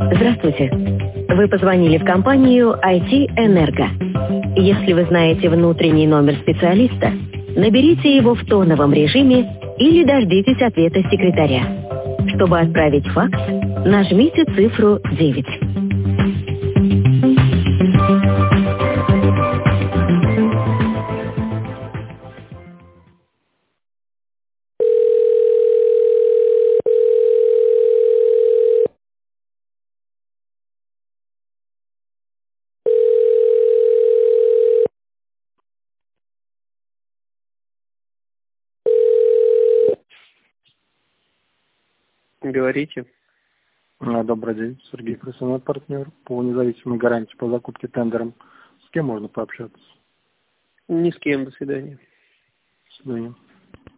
Здравствуйте. Вы позвонили в компанию IT-Энерго. Если вы знаете внутренний номер специалиста, наберите его в тоновом режиме или дождитесь ответа секретаря. Чтобы отправить факс, нажмите цифру 9. Говорите. Добрый день, Сергей Красунов, партнер по независимой гарантии по закупке тендером. С кем можно пообщаться? Ни с кем, до свидания. До свидания.